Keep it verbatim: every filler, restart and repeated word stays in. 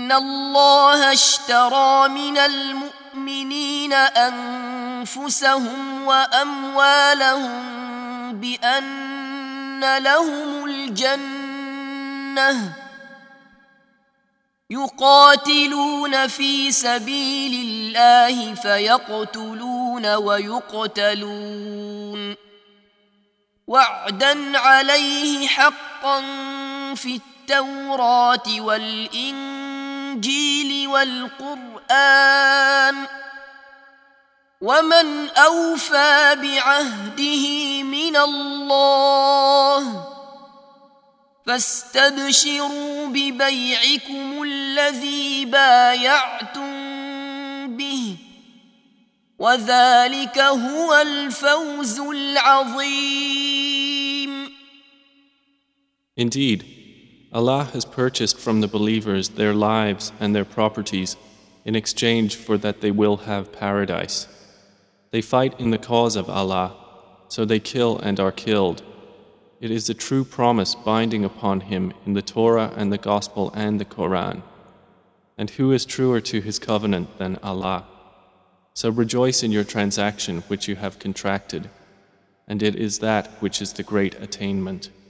الله اشترى من المؤمنين أنفسهم وأموالهم بأن لهم الجنة يقاتلون في سبيل الله فيقتلون ويقتلون وعدا عليه حقا في التوراة والإنجيل والقرآن ومن أوفى بعهده من الله فاستبشروا ببيعكم الذي بايعتم به وذلك هو الفوز العظيم. Indeed, Allah has purchased from the believers their lives and their properties in exchange for that they will have paradise. They fight in the cause of Allah, so they kill and are killed. It is a true promise binding upon him in the Torah and the Gospel and the Quran. And who is truer to his covenant than Allah? So rejoice in your transaction which you have contracted, and it is that which is the great attainment.